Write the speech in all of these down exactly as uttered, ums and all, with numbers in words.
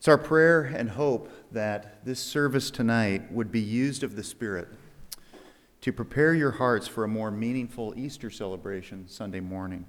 It's our prayer and hope that this service tonight would be used of the Spirit to prepare your hearts for a more meaningful Easter celebration Sunday morning.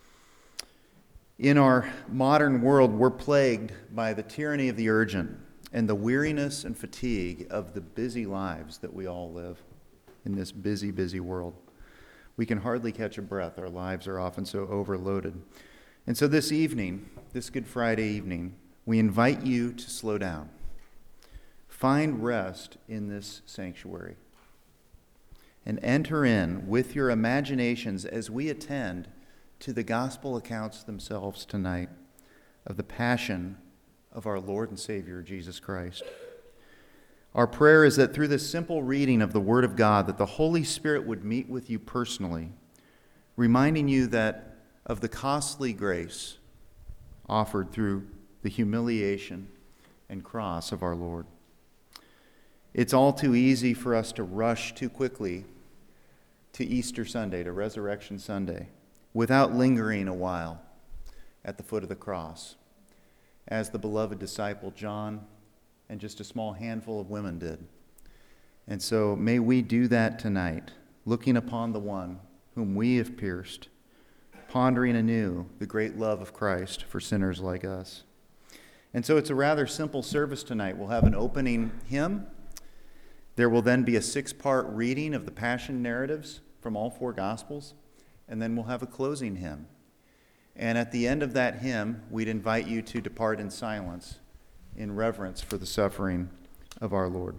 In our modern world, we're plagued by the tyranny of the urgent and the weariness and fatigue of the busy lives that we all live in this busy, busy world. We can hardly catch a breath. Our lives are often so overloaded. And so this evening, this Good Friday evening, we invite you to slow down. Find rest in this sanctuary and enter in with your imaginations as we attend to the gospel accounts themselves tonight of the passion of our Lord and Savior, Jesus Christ. Our prayer is that through this simple reading of the Word of God, that the Holy Spirit would meet with you personally, reminding you that of the costly grace offered through the humiliation and cross of our Lord. It's all too easy for us to rush too quickly to Easter Sunday, to Resurrection Sunday, without lingering a while at the foot of the cross, as the beloved disciple John and just a small handful of women did. And so may we do that tonight, looking upon the one whom we have pierced, pondering anew the great love of Christ for sinners like us. And so it's a rather simple service tonight. We'll have an opening hymn. There will then be a six-part reading of the Passion narratives from all four Gospels, and then we'll have a closing hymn. And at the end of that hymn, we'd invite you to depart in silence, in reverence for the suffering of our Lord.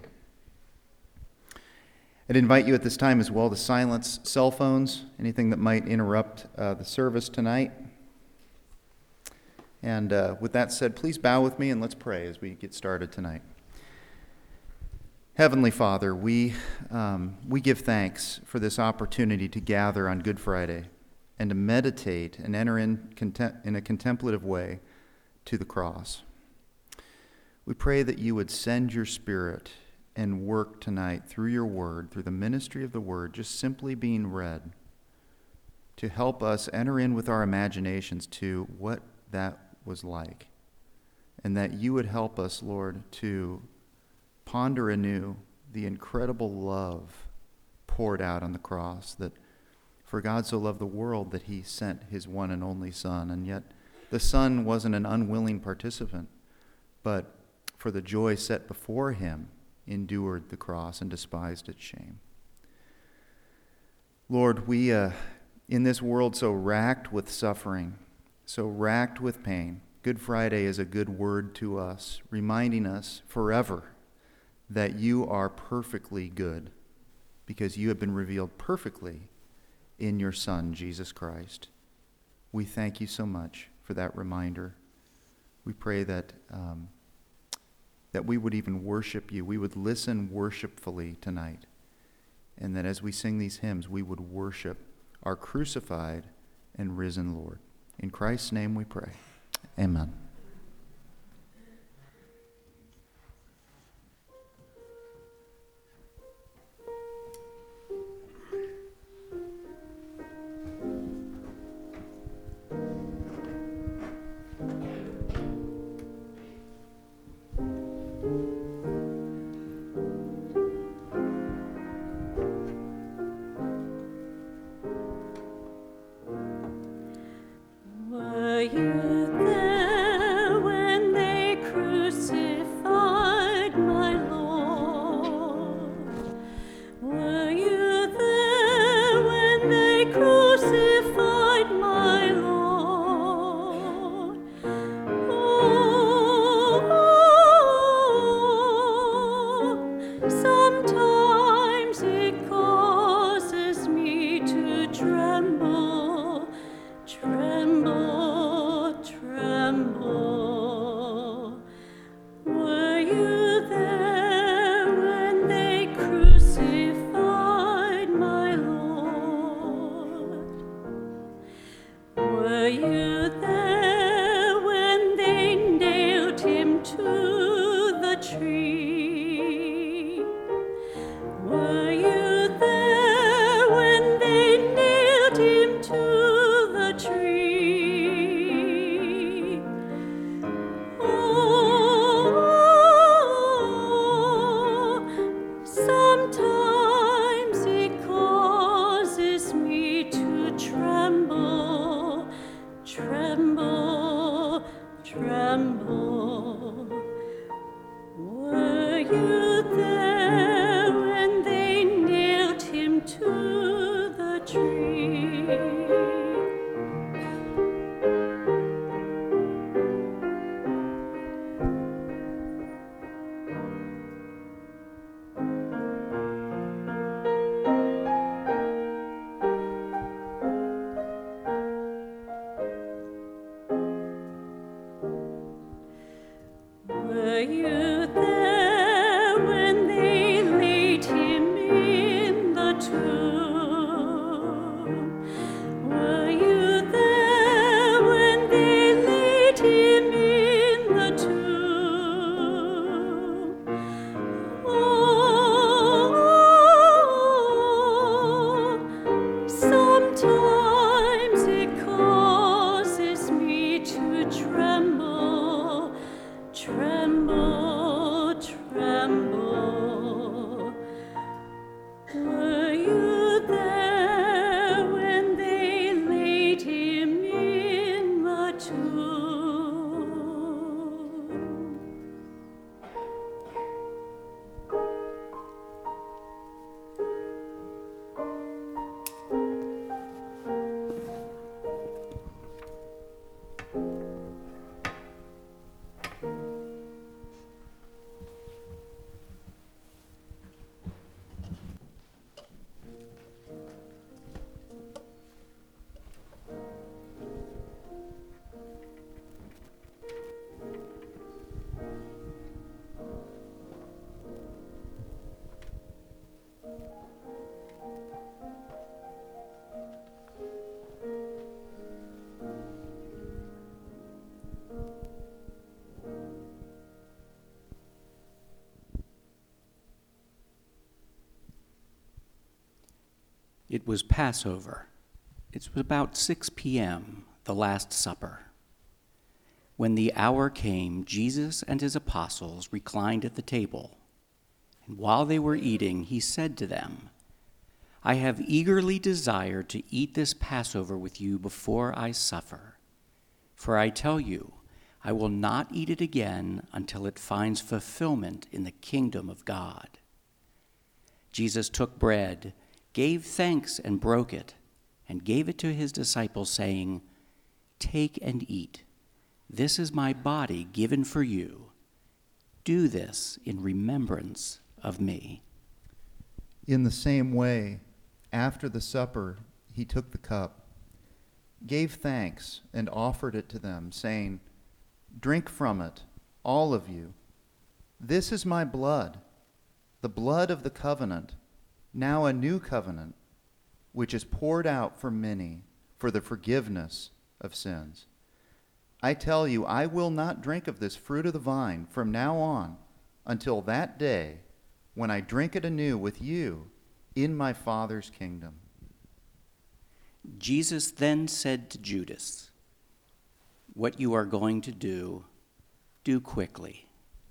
I'd invite you at this time as well to silence cell phones, anything that might interrupt uh, the service tonight. And uh, with that said, please bow with me and let's pray as we get started tonight. Heavenly Father, we um, we give thanks for this opportunity to gather on Good Friday and to meditate and enter in, contem- in a contemplative way to the cross. We pray that you would send your Spirit and work tonight through your word, through the ministry of the word, just simply being read, to help us enter in with our imaginations to what that was like, and that you would help us, Lord, to ponder anew the incredible love poured out on the cross, that for God so loved the world that he sent his one and only Son, and yet the Son wasn't an unwilling participant, but for the joy set before him, endured the cross and despised its shame. Lord, we, uh, in this world so racked with suffering, so racked with pain, Good Friday is a good word to us, reminding us forever that you are perfectly good, because you have been revealed perfectly in your Son, Jesus Christ. We thank you so much for that reminder. We pray that um, that we would even worship you. We would listen worshipfully tonight, and that as we sing these hymns, we would worship our crucified and risen Lord. In Christ's name we pray. Amen. Were you there when they crucified my Lord? Were you there when they crucified my Lord? Oh, sometimes it causes me to tremble. Tremble, tremble. Were you there when they crucified my Lord? Were you there when they nailed him to the tree? Were you there when they nailed him to the tree? Oh, Were you there when they laid him in the tomb? Were you there when they laid him in the tomb? Oh, sometimes it causes me to tremble, tremble, tremble. Were you there when they laid him in the tomb? It was Passover. It was about six p.m., the Last Supper. When the hour came, Jesus and his apostles reclined at the table. And while they were eating, he said to them, I have eagerly desired to eat this Passover with you before I suffer. For I tell you, I will not eat it again until it finds fulfillment in the kingdom of God. Jesus took bread, gave thanks and broke it, and gave it to his disciples, saying, Take and eat. This is my body given for you. Do this in remembrance of me. In the same way, after the supper, he took the cup, gave thanks, and offered it to them, saying, Drink from it, all of you. This is my blood, the blood of the covenant, now a new covenant, which is poured out for many for the forgiveness of sins. I tell you, I will not drink of this fruit of the vine from now on until that day when I drink it anew with you in my Father's kingdom. Jesus then said to Judas, What you are going to do, do quickly.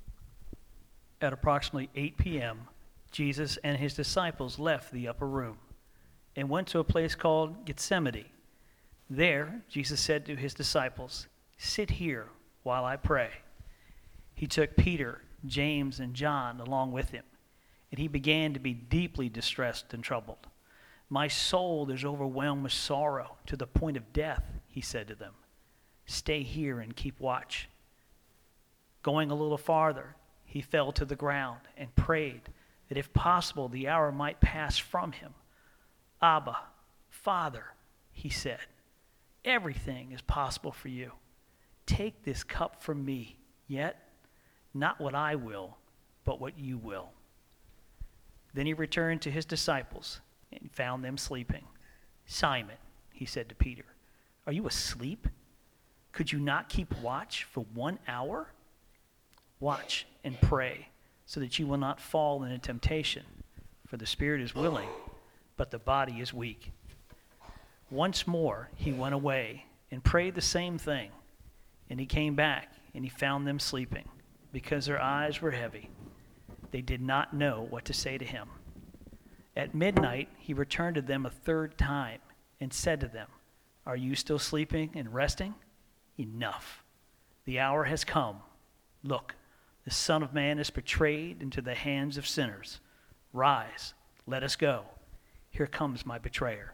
At approximately eight p.m., Jesus and his disciples left the upper room and went to a place called Gethsemane. There, Jesus said to his disciples, Sit here while I pray. He took Peter, James, and John along with him, and he began to be deeply distressed and troubled. My soul is overwhelmed with sorrow to the point of death, he said to them. Stay here and keep watch. Going a little farther, he fell to the ground and prayed that if possible the hour might pass from him. Abba, Father, he said, everything is possible for you. Take this cup from me, yet not what I will, but what you will. Then he returned to his disciples and found them sleeping. Simon, he said to Peter, are you asleep? Could you not keep watch for one hour? Watch and pray so that you will not fall into temptation, for the spirit is willing, but the body is weak. Once more he went away and prayed the same thing, and he came back and he found them sleeping, because their eyes were heavy. They did not know what to say to him. At midnight he returned to them a third time and said to them, Are you still sleeping and resting? Enough. The hour has come. Look, the Son of Man is betrayed into the hands of sinners. Rise, let us go. Here comes my betrayer.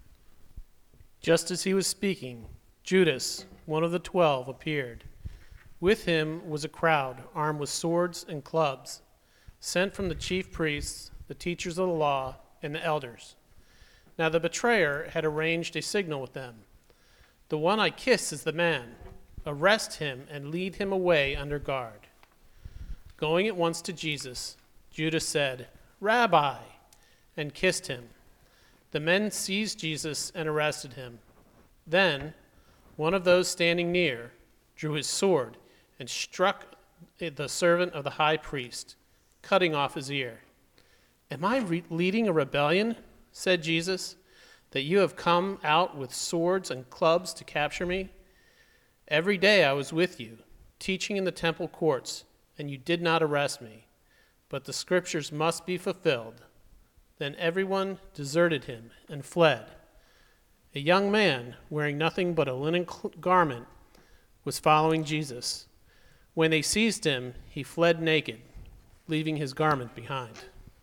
Just as he was speaking, Judas, one of the twelve, appeared. With him was a crowd armed with swords and clubs, sent from the chief priests, the teachers of the law, and the elders. Now the betrayer had arranged a signal with them. The one I kiss is the man. Arrest him and lead him away under guard. Going at once to Jesus, Judas said, "Rabbi," and kissed him. The men seized Jesus and arrested him. Then one of those standing near drew his sword and struck the servant of the high priest, cutting off his ear. "Am I re- leading a rebellion," said Jesus, "that you have come out with swords and clubs to capture me? Every day I was with you, teaching in the temple courts, and you did not arrest me. But the scriptures must be fulfilled." Then everyone deserted him and fled. A young man, wearing nothing but a linen garment, was following Jesus. When they seized him, he fled naked, leaving his garment behind.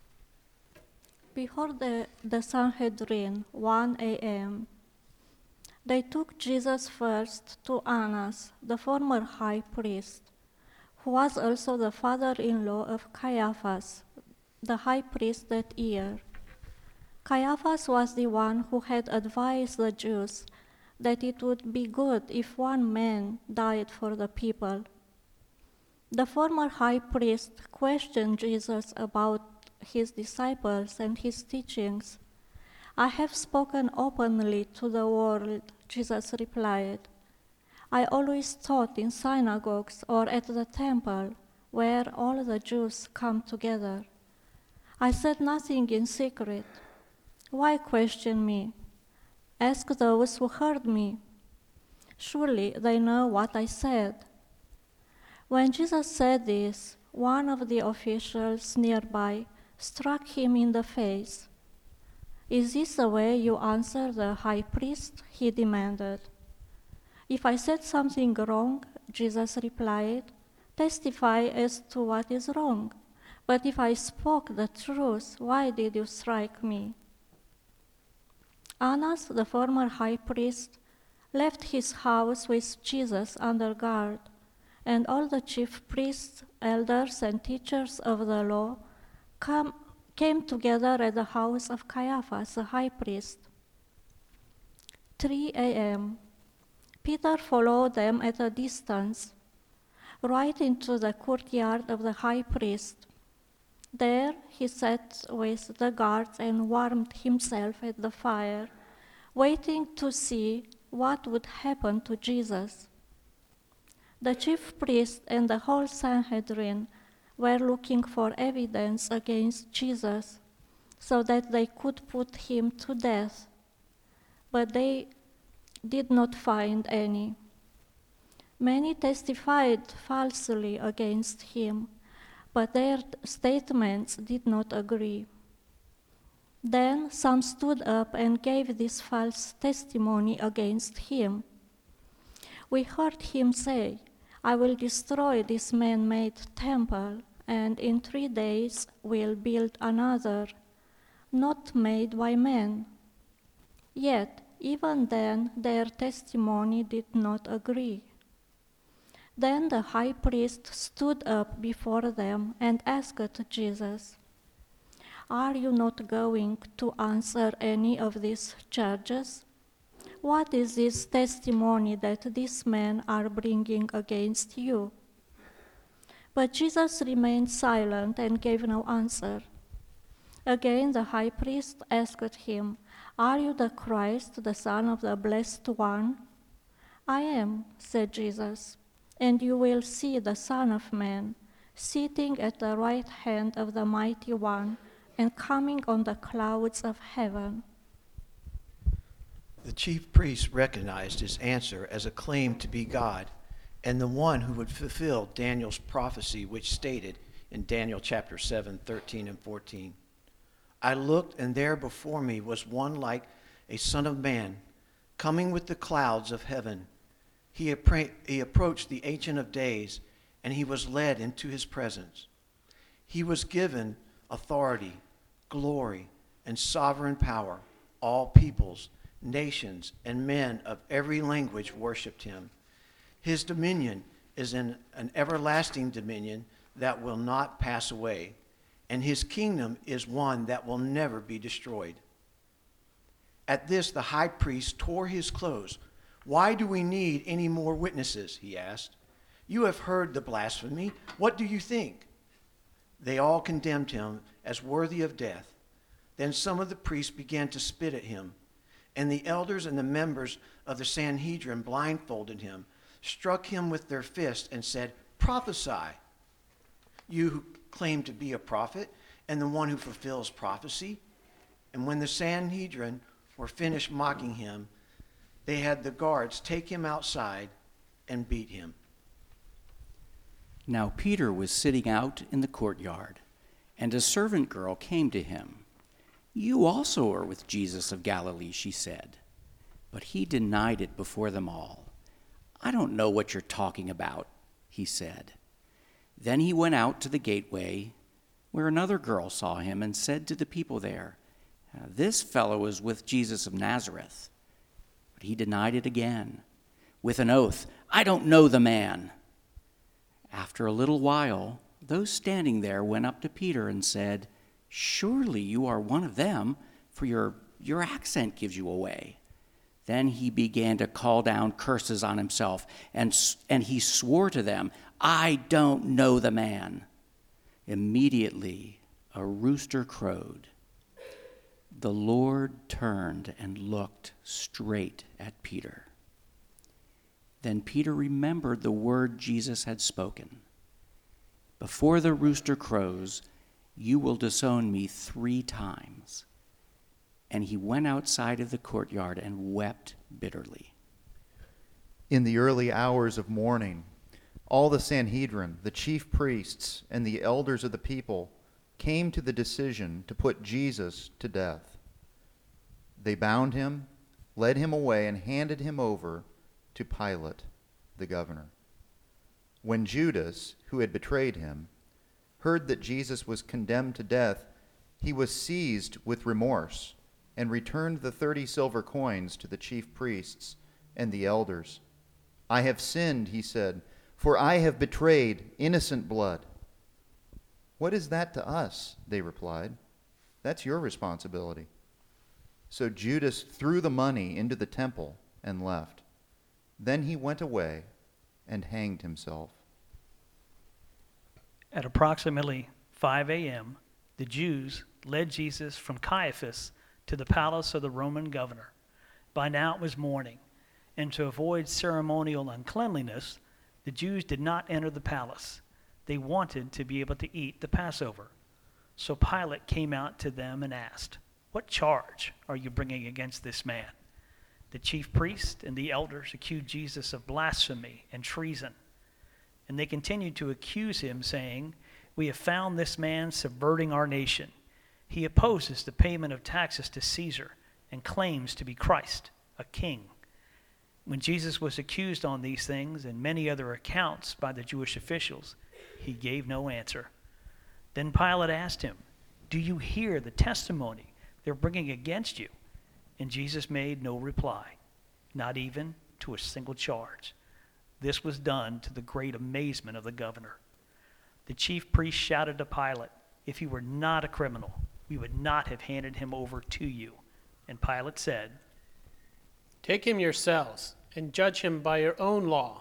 Before the, the Sanhedrin, one a.m., they took Jesus first to Annas, the former high priest, who was also the father-in-law of Caiaphas, the high priest that year. Caiaphas was the one who had advised the Jews that it would be good if one man died for the people. The former high priest questioned Jesus about his disciples and his teachings. "I have spoken openly to the world," Jesus replied. "I always taught in synagogues or at the temple, where all the Jews come together. I said nothing in secret. Why question me? Ask those who heard me. Surely they know what I said." When Jesus said this, one of the officials nearby struck him in the face. "Is this the way you answer the high priest?" he demanded. "If I said something wrong," Jesus replied, "testify as to what is wrong. But if I spoke the truth, why did you strike me?" Annas, the former high priest, left his house with Jesus under guard, and all the chief priests, elders, and teachers of the law come, came together at the house of Caiaphas, the high priest. three a.m. Peter followed them at a distance, right into the courtyard of the high priest. There he sat with the guards and warmed himself at the fire, waiting to see what would happen to Jesus. The chief priest and the whole Sanhedrin were looking for evidence against Jesus so that they could put him to death, but they did not find any. Many testified falsely against him, but their statements did not agree. Then some stood up and gave this false testimony against him. "We heard him say, 'I will destroy this man-made temple, and in three days will build another, not made by man.' Yet, even then, their testimony did not agree. Then the high priest stood up before them and asked Jesus, 'Are you not going to answer any of these charges? What is this testimony that these men are bringing against you?' But Jesus remained silent and gave no answer. Again the high priest asked him, 'Are you the Christ, the Son of the Blessed One?' 'I am,' said Jesus, 'and you will see the Son of Man sitting at the right hand of the Mighty One and coming on the clouds of heaven.'" The chief priests recognized his answer as a claim to be God and the one who would fulfill Daniel's prophecy, which stated in Daniel chapter seven, thirteen and fourteen, "I looked, and there before me was one like a son of man, coming with the clouds of heaven. He, appra- he approached the Ancient of Days, and he was led into his presence. He was given authority, glory, and sovereign power. All peoples, nations, and men of every language worshipped him. His dominion is in an everlasting dominion that will not pass away, and his kingdom is one that will never be destroyed." At this, the high priest tore his clothes. "Why do we need any more witnesses?" he asked. "You have heard the blasphemy. What do you think?" They all condemned him as worthy of death. Then some of the priests began to spit at him, and the elders and the members of the Sanhedrin blindfolded him, struck him with their fists, and said, "Prophesy, you who claim to be a prophet and the one who fulfills prophecy." And when the Sanhedrin were finished mocking him, they had the guards take him outside and beat him. Now Peter was sitting out in the courtyard, and a servant girl came to him. "You also are with Jesus of Galilee," she said. But he denied it before them all. "I don't know what you're talking about," he said. Then he went out to the gateway, where another girl saw him and said to the people there, "This fellow is with Jesus of Nazareth." But he denied it again, with an oath, "I don't know the man." After a little while, those standing there went up to Peter and said, "Surely you are one of them, for your, your accent gives you away." Then he began to call down curses on himself, and, and he swore to them, "I don't know the man." Immediately a rooster crowed. The Lord turned and looked straight at Peter. Then Peter remembered the word Jesus had spoken. "Before the rooster crows, you will disown me three times." And he went outside of the courtyard and wept bitterly. In the early hours of morning, all the Sanhedrin, the chief priests, and the elders of the people came to the decision to put Jesus to death. They bound him, led him away, and handed him over to Pilate, the governor. When Judas, who had betrayed him, heard that Jesus was condemned to death, he was seized with remorse and returned the thirty silver coins to the chief priests and the elders. "I have sinned," he said, "for I have betrayed innocent blood." "What is that to us?" they replied. "That's your responsibility." So Judas threw the money into the temple and left. Then he went away and hanged himself. At approximately five a.m., the Jews led Jesus from Caiaphas to the palace of the Roman governor. By now it was morning, and to avoid ceremonial uncleanliness, the Jews did not enter the palace. They wanted to be able to eat the Passover. So Pilate came out to them and asked, "What charge are you bringing against this man?" The chief priests and the elders accused Jesus of blasphemy and treason. And they continued to accuse him, saying, "We have found this man subverting our nation. He opposes the payment of taxes to Caesar and claims to be Christ, a king." When Jesus was accused on these things and many other accounts by the Jewish officials, he gave no answer. Then Pilate asked him, "Do you hear the testimony they're bringing against you?" And Jesus made no reply, not even to a single charge. This was done to the great amazement of the governor. The chief priests shouted to Pilate, "If he were not a criminal, we would not have handed him over to you." And Pilate said, Take him yourselves and judge him by your own law.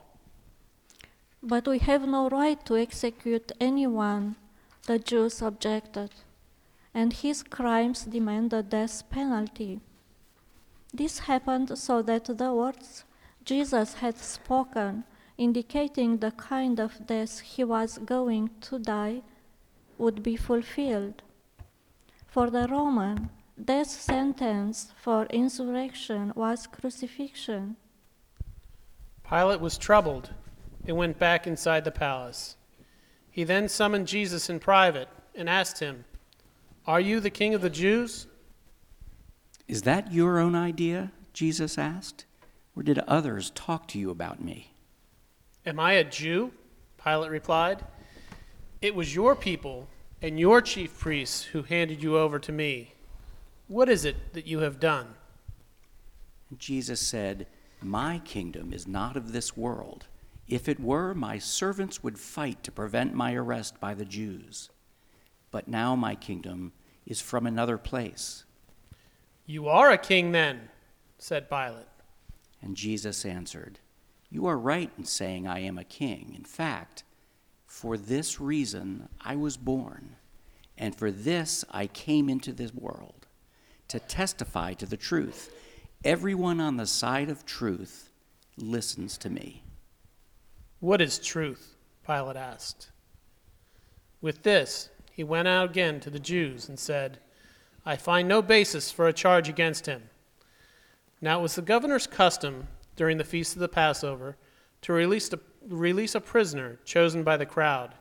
"But we have no right to execute anyone," the Jews objected, "and his crimes demand the death penalty." This happened so that the words Jesus had spoken, indicating the kind of death he was going to die, would be fulfilled. For the Roman, death sentence for insurrection was crucifixion. Pilate was troubled and went back inside the palace. He then summoned Jesus in private and asked him, "Are you the king of the Jews?" "Is that your own idea?" Jesus asked. "Or did others talk to you about me?" "Am I a Jew?" Pilate replied. "It was your people and your chief priests who handed you over to me. What is it that you have done?" Jesus said, "My kingdom is not of this world. If it were, my servants would fight to prevent my arrest by the Jews. But now my kingdom is from another place." "You are a king then," said Pilate. And Jesus answered, "You are right in saying I am a king. In fact, For this reason I was born, and for this I came into this world, to testify to the truth. Everyone on the side of truth listens to me." "What is truth?" Pilate asked. With this, he went out again to the Jews and said, "I find no basis for a charge against him." Now it was the governor's custom during the feast of the Passover to release a, release a prisoner chosen by the crowd.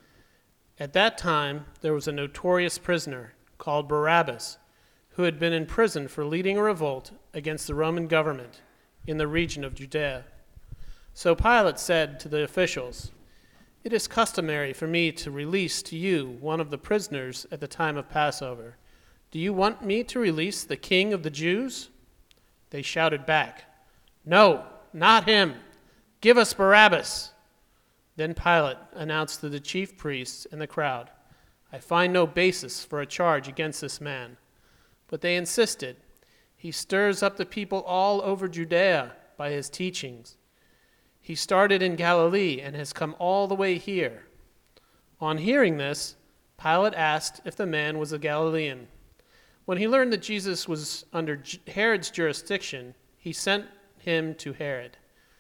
At that time, there was a notorious prisoner called Barabbas, who had been in prison for leading a revolt against the Roman government in the region of Judea. So Pilate said to the officials, "It is customary for me to release to you one of the prisoners at the time of Passover. Do you want me to release the king of the Jews?" They shouted back, "No, not him. Give us Barabbas." Then Pilate announced to the chief priests and the crowd, "I find no basis for a charge against this man." But they insisted, "He stirs up the people all over Judea by his teachings. He started in Galilee and has come all the way here." On hearing this, Pilate asked if the man was a Galilean. When he learned that Jesus was under Herod's jurisdiction, he sent him to Herod,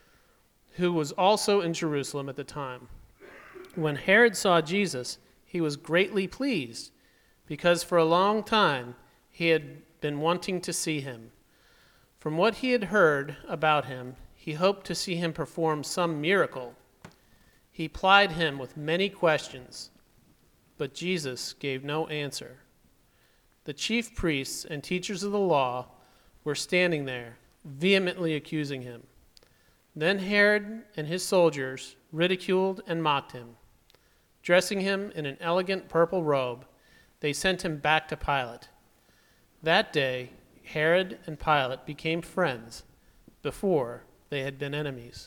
who was also in Jerusalem at the time. When Herod saw Jesus, he was greatly pleased, because for a long time he had been wanting to see him. From what he had heard about him, he hoped to see him perform some miracle. He plied him with many questions, but Jesus gave no answer. The chief priests and teachers of the law were standing there, vehemently accusing him. Then Herod and his soldiers ridiculed and mocked him. Dressing him in an elegant purple robe, they sent him back to Pilate. That day, Herod and Pilate became friends. Before, they had been enemies.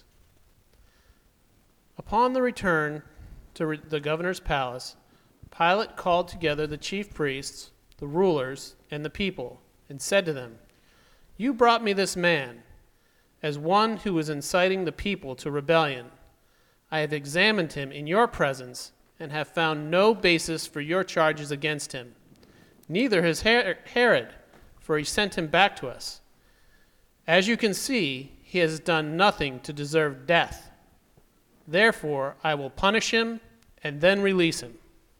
Upon the return to the governor's palace, Pilate called together the chief priests, the rulers, and the people, and said to them, "You brought me this man as one who was inciting the people to rebellion. I have examined him in your presence and have found no basis for your charges against him. Neither has Herod, for he sent him back to us. As you can see, he has done nothing to deserve death. Therefore, I will punish him and then release him."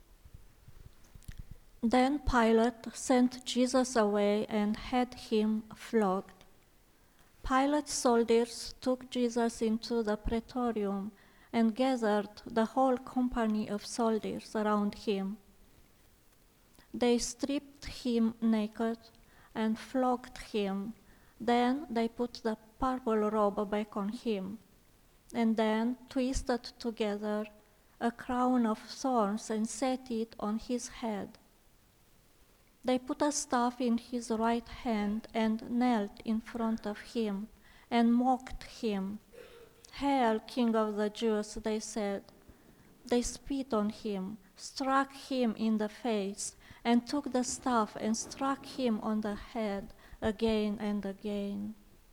Then Pilate sent Jesus away and had him flogged. Pilate's soldiers took Jesus into the praetorium and gathered the whole company of soldiers around him. They stripped him naked and flogged him. Then they put the purple robe back on him, and then twisted together a crown of thorns and set it on his head. They put a staff in his right hand and knelt in front of him and mocked him. "Hail, King of the Jews," they said. They spit on him, struck him in the face, and took the staff and struck him on the head again and again.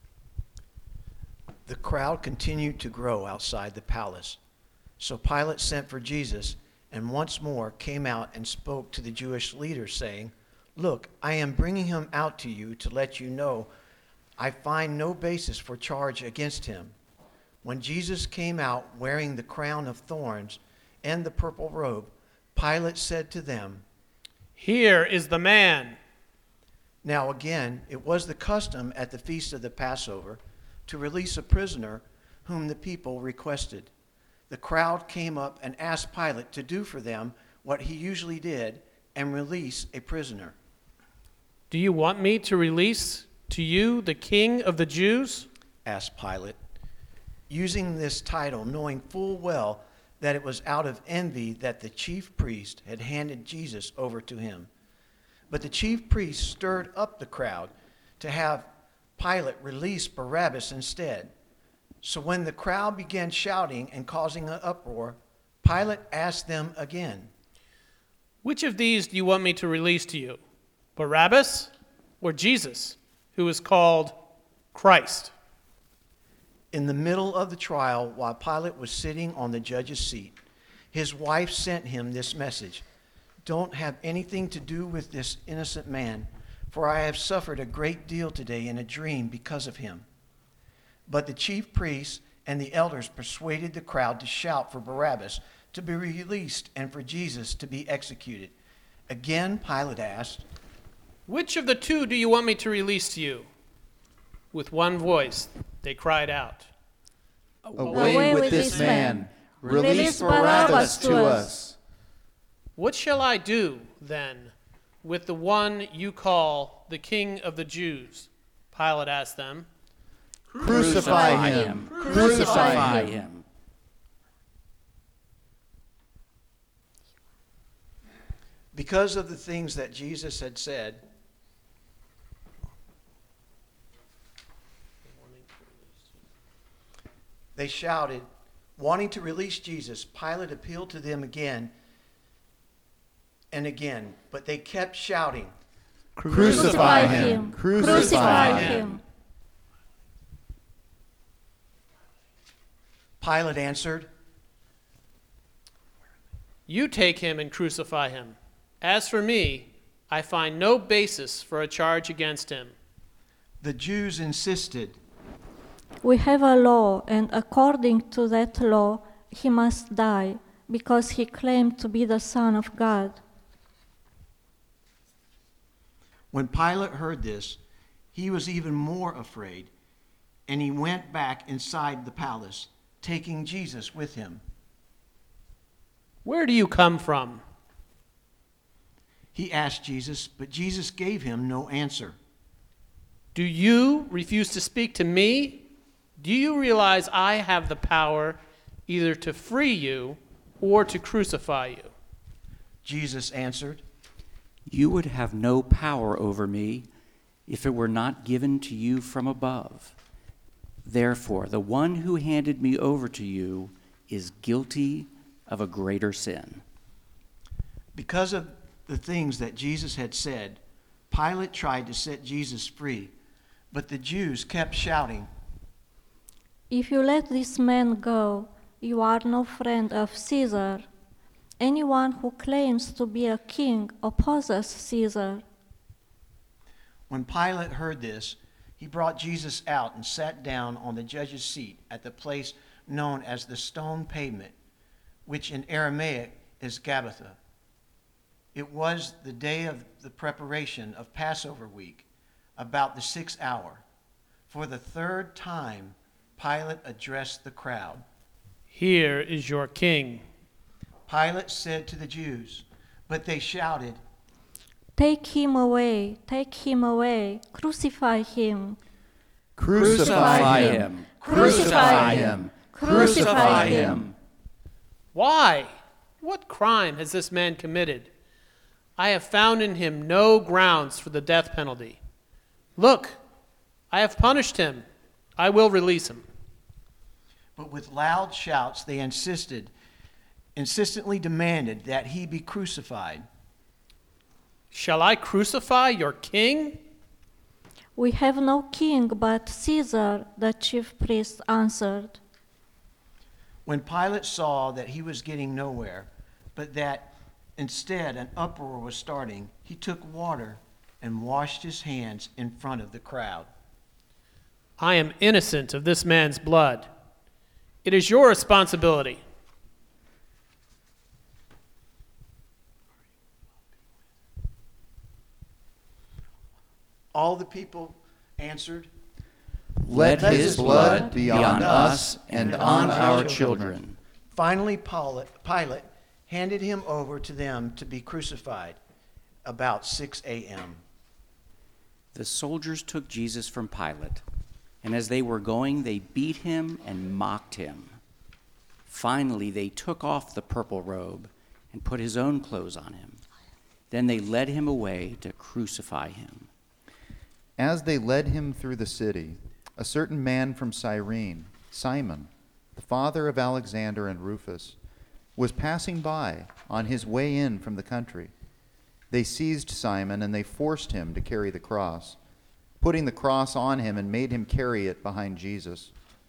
The crowd continued to grow outside the palace. So Pilate sent for Jesus and once more came out and spoke to the Jewish leaders, saying, "Look, I am bringing him out to you to let you know I find no basis for charge against him." When Jesus came out wearing the crown of thorns and the purple robe, Pilate said to them, "Here is the man." Now again, it was the custom at the feast of the Passover to release a prisoner whom the people requested. The crowd came up and asked Pilate to do for them what he usually did and release a prisoner. "Do you want me to release to you the King of the Jews?" asked Pilate, using this title, knowing full well that it was out of envy that the chief priest had handed Jesus over to him. But the chief priest stirred up the crowd to have Pilate release Barabbas instead. So when the crowd began shouting and causing an uproar, Pilate asked them again, "Which of these do you want me to release to you, Barabbas or Jesus, who is called Christ?" In the middle of the trial, while Pilate was sitting on the judge's seat, His wife sent him this message: "Don't have anything to do with this innocent man, for I have suffered a great deal today in a dream because of him." But the chief priests and the elders persuaded the crowd to shout for Barabbas to be released and for Jesus to be executed. Again, Pilate asked, "Which of the two do you want me to release to you?" With one voice, they cried out, Away with this man! Release Barabbas to us! "What shall I do, then, with the one you call the King of the Jews?" Pilate asked them. Crucify him! Crucify him! Because of the things that Jesus had said, they shouted, wanting to release Jesus. Pilate appealed to them again and again, but they kept shouting, Crucify him! Crucify him! Pilate answered, "You take him and crucify him. As for me, I find no basis for a charge against him." The Jews insisted, We have a law, and according to that law, he must die, because he claimed to be the Son of God. When Pilate heard this, he was even more afraid, and he went back inside the palace, taking Jesus with him. "Where do you come from?" He asked Jesus, but Jesus gave him no answer. "Do you refuse to speak to me? Do you realize I have the power either to free you or to crucify you?" Jesus answered, You would have no power over me if it were not given to you from above. Therefore, the one who handed me over to you is guilty of a greater sin. Because of the things that Jesus had said, Pilate tried to set Jesus free, but the Jews kept shouting, If you let this man go, you are no friend of Caesar. Anyone who claims to be a king opposes Caesar. When Pilate heard this, he brought Jesus out and sat down on the judge's seat at the place known as the Stone Pavement, which in Aramaic is Gabbatha. It was the day of the preparation of Passover week, about the sixth hour. For the third time, Pilate addressed the crowd. "Here is your king." Pilate said to the Jews, but they shouted, Take him away, take him away, crucify him. Crucify him! Crucify him! Crucify him! "Why? What crime has this man committed? I have found in him no grounds for the death penalty. Look, I have punished him. I will release him." But with loud shouts they insisted, insistently demanded that he be crucified. "Shall I crucify your king?" We have no king but Caesar, the chief priest answered. When Pilate saw that he was getting nowhere, but that instead an uproar was starting, he took water and washed his hands in front of the crowd. "I am innocent of this man's blood. It is your responsibility." All the people answered, Let his blood be on us and on our children. Finally, Pilate handed him over to them to be crucified about six a.m. The soldiers took Jesus from Pilate, and as they were going, they beat him and mocked him. Finally, they took off the purple robe and put his own clothes on him. Then they led him away to crucify him. As they led him through the city, a certain man from Cyrene, Simon, the father of Alexander and Rufus, was passing by on his way in from the country. They seized Simon and they forced him to carry the cross, putting the cross on him and made him carry it behind Jesus.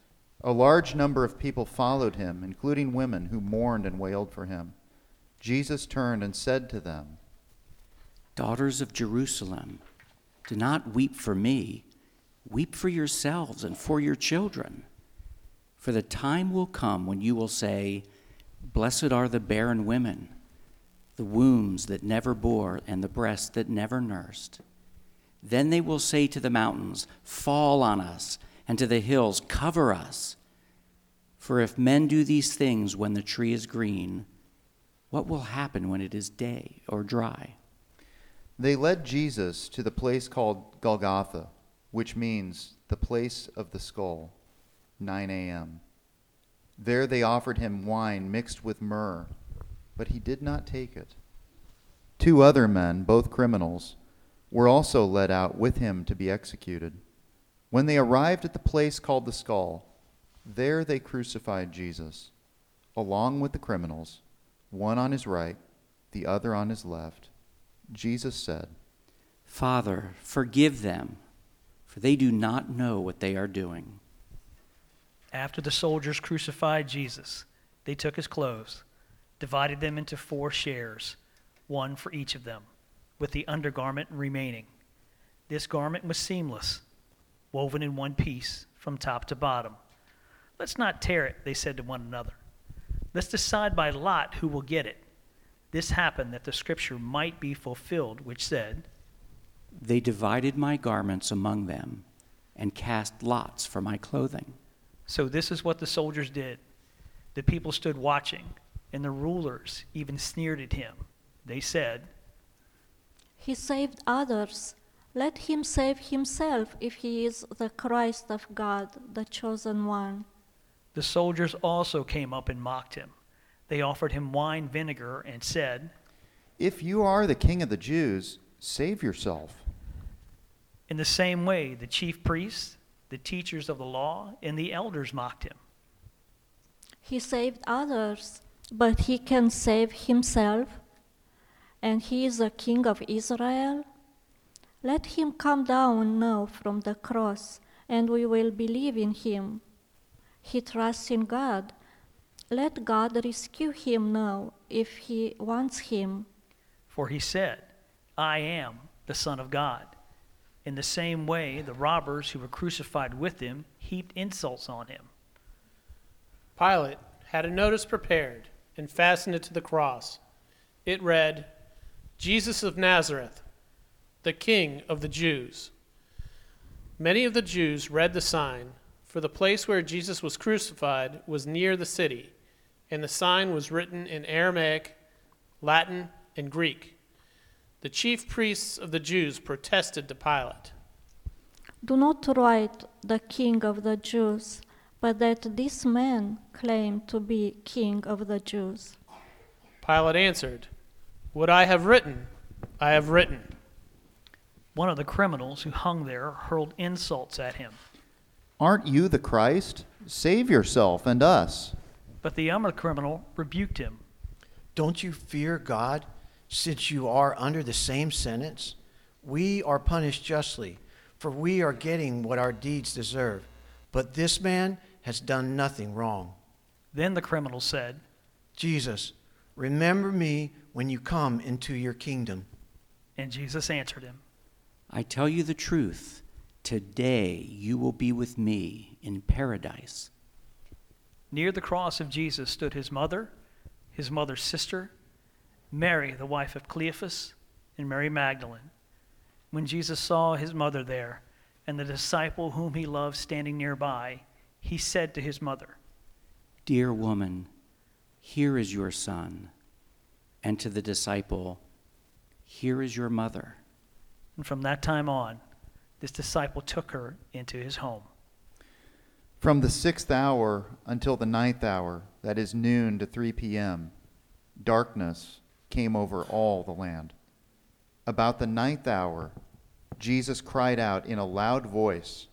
A large number of people followed him, including women who mourned and wailed for him. Jesus turned and said to them, Daughters of Jerusalem, do not weep for me. Weep for yourselves and for your children. For the time will come when you will say, Blessed are the barren women, the wombs that never bore, and the breasts that never nursed. Then they will say to the mountains, Fall on us, and to the hills, Cover us. For if men do these things when the tree is green, what will happen when it is day or dry? They led Jesus to the place called Golgotha, which means the place of the skull, nine a.m. There they offered him wine mixed with myrrh, but he did not take it. Two other men, both criminals, were also led out with him to be executed. When they arrived at the place called the skull, there they crucified Jesus, along with the criminals, one on his right, the other on his left. Jesus said, Father, forgive them, for they do not know what they are doing. After the soldiers crucified Jesus, they took his clothes, divided them into four shares, one for each of them, with the undergarment remaining. This garment was seamless, woven in one piece from top to bottom. Let's not tear it, they said to one another. Let's decide by lot who will get it. This happened that the scripture might be fulfilled, which said, They divided my garments among them and cast lots for my clothing. So this is what the soldiers did. The people stood watching, and the rulers even sneered at him. They said, He saved others. Let him save himself if he is the Christ of God, the chosen one. The soldiers also came up and mocked him. They offered him wine vinegar and said, If you are the king of the Jews, save yourself. In the same way, the chief priests, the teachers of the law, and the elders mocked him. He saved others, but he can save himself, and he is the king of Israel. Let him come down now from the cross, and we will believe in him. He trusts in God. Let God rescue him now if he wants him. For he said, I am the Son of God. In the same way, the robbers who were crucified with him heaped insults on him. Pilate had a notice prepared and fastened it to the cross. It read, Jesus of Nazareth, the King of the Jews. Many of the Jews read the sign, for the place where Jesus was crucified was near the city, and the sign was written in Aramaic, Latin, and Greek. The chief priests of the Jews protested to Pilate. Do not write the King of the Jews, but that this man claimed to be King of the Jews. Pilate answered, What I have written, I have written. One of the criminals who hung there hurled insults at him. Aren't you the Christ? Save yourself and us. But the other criminal rebuked him. Don't you fear God, since you are under the same sentence? We are punished justly, for we are getting what our deeds deserve. But this man has done nothing wrong. Then the criminal said, Jesus, remember me when you come into your kingdom. and Jesus answered him, I tell you the truth, today you will be with me in paradise. Near the cross of Jesus stood his mother, his mother's sister, Mary, the wife of Cleophas, and Mary Magdalene. When Jesus saw his mother there, and the disciple whom he loved standing nearby, he said to his mother, Dear woman, here is your son. And to the disciple, here is your mother. And from that time on, this disciple took her into his home. From the sixth hour until the ninth hour, that is noon to three p.m., darkness came over all the land. About the ninth hour, Jesus cried out in a loud voice,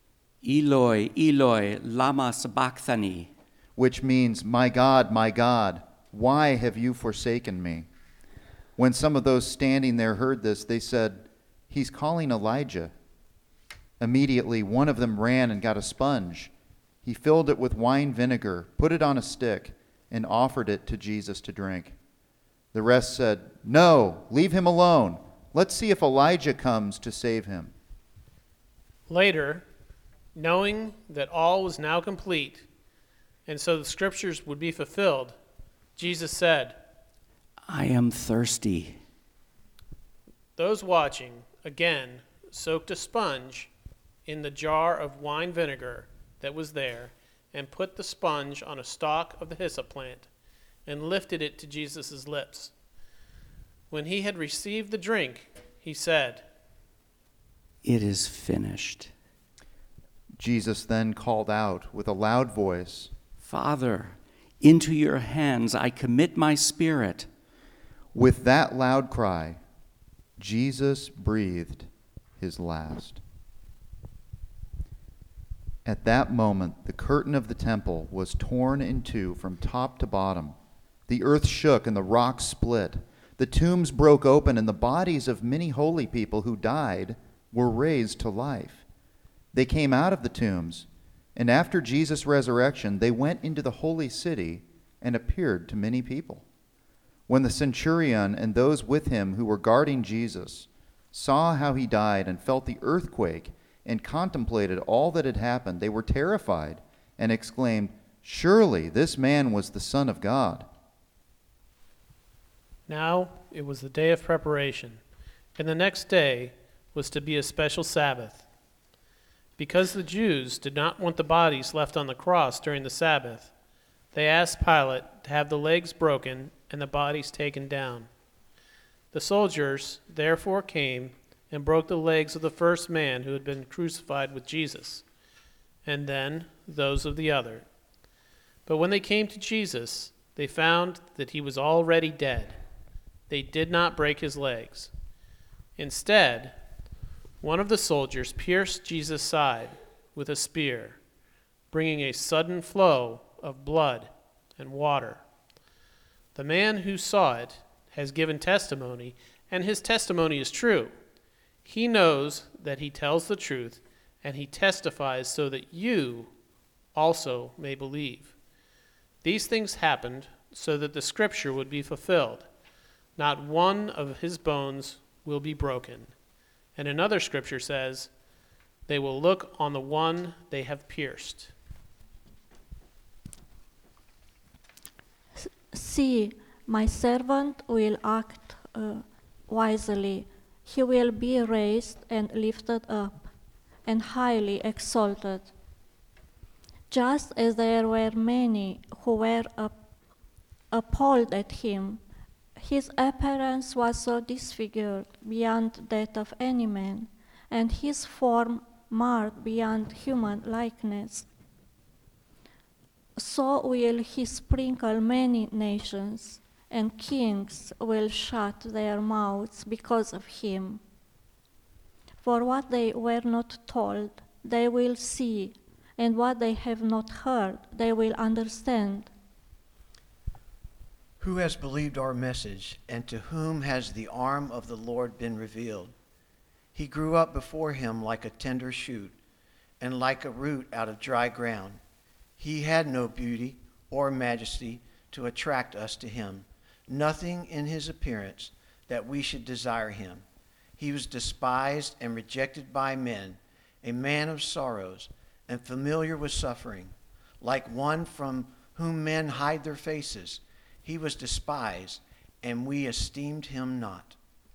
Eloi, Eloi, lama sabachthani, which means, My God, my God, why have you forsaken me? When some of those standing there heard this, they said, He's calling Elijah. Immediately, one of them ran and got a sponge. He filled it with wine vinegar, put it on a stick, and offered it to Jesus to drink. The rest said, "No, leave him alone. Let's see if Elijah comes to save him." Later, knowing that all was now complete, and so the scriptures would be fulfilled, Jesus said, I am thirsty. Those watching, again, soaked a sponge in the jar of wine vinegar that was there, and put the sponge on a stalk of the hyssop plant, and lifted it to Jesus' lips. When he had received the drink, he said, It is finished. Jesus then called out with a loud voice, Father, into your hands I commit my spirit. With that loud cry, Jesus breathed his last. At that moment, the curtain of the temple was torn in two from top to bottom. The earth shook and the rocks split. The tombs broke open, and the bodies of many holy people who died were raised to life. They came out of the tombs, and after Jesus' resurrection, they went into the holy city and appeared to many people. When the centurion and those with him who were guarding Jesus saw how he died and felt the earthquake and contemplated all that had happened, they were terrified and exclaimed, "Surely this man was the Son of God." Now it was the day of preparation, and the next day was to be a special Sabbath. Because the Jews did not want the bodies left on the cross during the Sabbath, they asked Pilate to have the legs broken and the bodies taken down. The soldiers therefore came and broke the legs of the first man who had been crucified with Jesus, and then those of the other. But when they came to Jesus, they found that he was already dead. They did not break his legs. Instead, one of the soldiers pierced Jesus' side with a spear, bringing a sudden flow of blood and water. The man who saw it has given testimony, and his testimony is true. He knows that he tells the truth, and he testifies so that you also may believe. These things happened so that the scripture would be fulfilled. Not one of his bones will be broken. And another scripture says, they will look on the one they have pierced. See, my servant will act uh, wisely. He will be raised and lifted up and highly exalted. Just as there were many who were up, appalled at him, his appearance was so disfigured beyond that of any man, and his form marred beyond human likeness. So will he sprinkle many nations, and kings will shut their mouths because of him. For what they were not told, they will see, and what they have not heard, they will understand. Who has believed our message, and to whom has the arm of the Lord been revealed? He grew up before him like a tender shoot, and like a root out of dry ground. He had no beauty or majesty to attract us to him, nothing in his appearance that we should desire him. He was despised and rejected by men, a man of sorrows and familiar with suffering, like one from whom men hide their faces. He was despised, and we esteemed him not.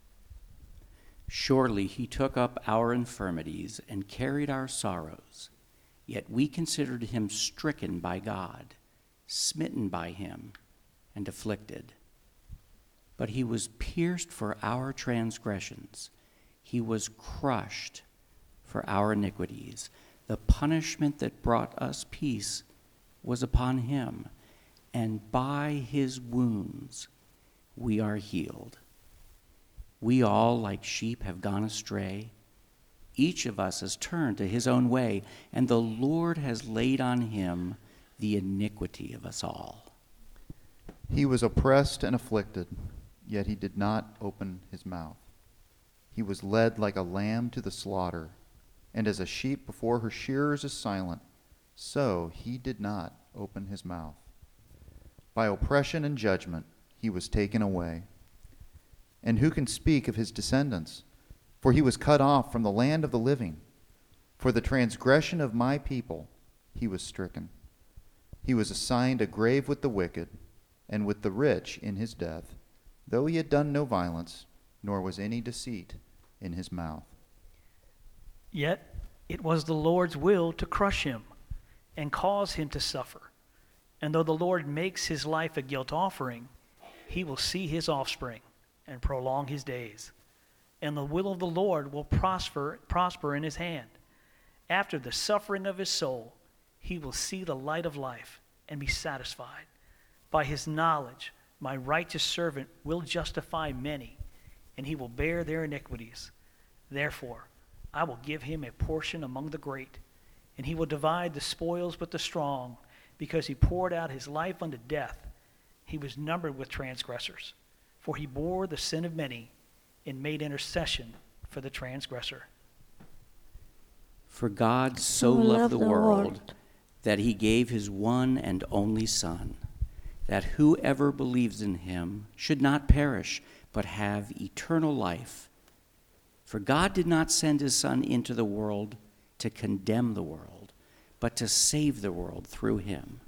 Surely he took up our infirmities and carried our sorrows. Yet we considered him stricken by God, smitten by him, and afflicted. But he was pierced for our transgressions. He was crushed for our iniquities. The punishment that brought us peace was upon him, and by his wounds we are healed. We all, like sheep, have gone astray. Each of us has turned to his own way, and the Lord has laid on him the iniquity of us all. He was oppressed and afflicted, yet he did not open his mouth. He was led like a lamb to the slaughter, and as a sheep before her shearers is silent, so he did not open his mouth. By oppression and judgment he was taken away. And who can speak of his descendants? For he was cut off from the land of the living. For the transgression of my people he was stricken. He was assigned a grave with the wicked, and with the rich in his death, though he had done no violence, nor was any deceit in his mouth. Yet it was the Lord's will to crush him and cause him to suffer. And though the Lord makes his life a guilt offering, he will see his offspring and prolong his days. And the will of the Lord will prosper, prosper in his hand. After the suffering of his soul, he will see the light of life and be satisfied. By his knowledge, my righteous servant will justify many, and he will bear their iniquities. Therefore, I will give him a portion among the great, and he will divide the spoils with the strong, because he poured out his life unto death. He was numbered with transgressors, for he bore the sin of many and made intercession for the transgressor. For God so loved the world that he gave his one and only Son, that whoever believes in him should not perish, but have eternal life. For God did not send his Son into the world to condemn the world, but to save the world through him.